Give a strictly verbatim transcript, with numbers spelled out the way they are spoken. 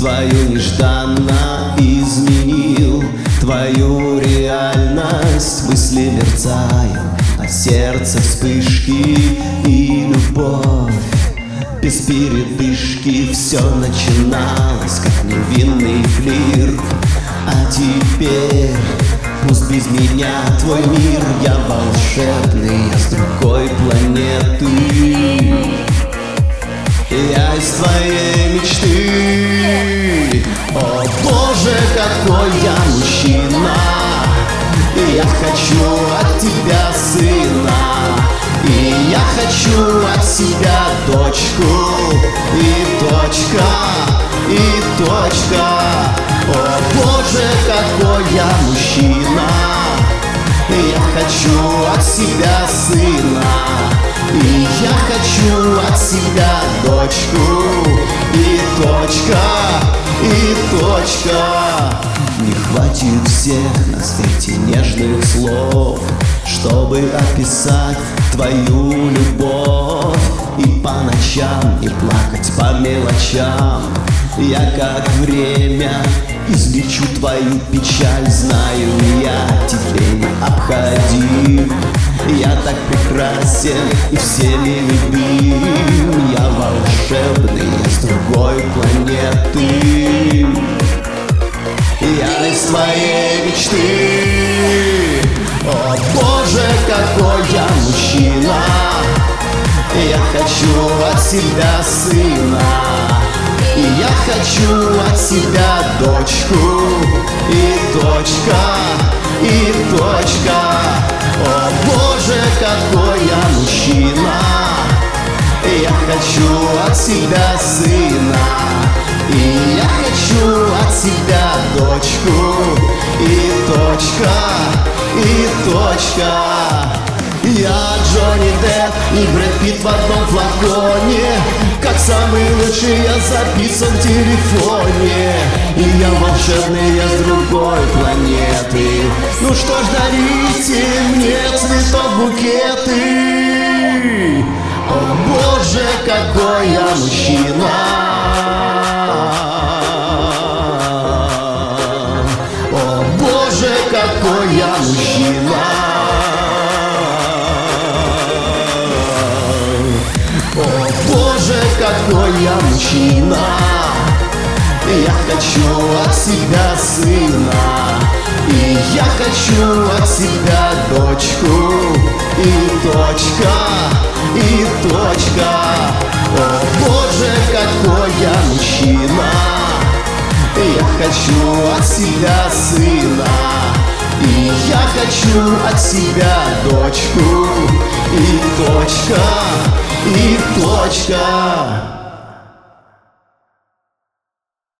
твою нежданно изменил. Твою реальность мысли мерцают, а сердце вспышки и любовь. Без передышки все начиналось, как невинный флирт. А теперь пусть без меня твой мир. Я волшебный, я с другой планеты. Я из твоей мечты. О боже, какой я мужчина! И я хочу от тебя сына. И я хочу от себя дочку. И точка, и точка. О боже, какой я мужчина! И я хочу от себя сына. И я хочу от себя дочку. И точка, и точка. Не хватит всех на свете нежных слов, чтобы описать твою любовь. И по ночам не плакать по мелочам. Я как время излечу твою печаль. Знаю, я тебе не обходим. Я так прекрасен и всеми любим. Я волшебный, я с другой планеты. Я из твоей мечты. О боже, какой я мужчина! Я хочу от себя сына. И я хочу от себя дочку. И точка, и точка. О боже, какой я мужчина! Я хочу от себя сына. И я хочу от себя дочку. И точка, и точка. Я Джонни Депп и Брэд Питт в одном флаконе. Как самый лучший я записан в телефоне. И я волшебный, я с другой планеты. Ну что ж, дарите мне цветок букеты. О боже, какой я мужчина! О боже, какой я мужчина! О боже, какой я мужчина! Я хочу от себя сына. И я хочу от себя дочку. И точка, и точка. О боже, какой я мужчина! Я хочу от себя сына. И я хочу от себя дочку. И точка, и точка.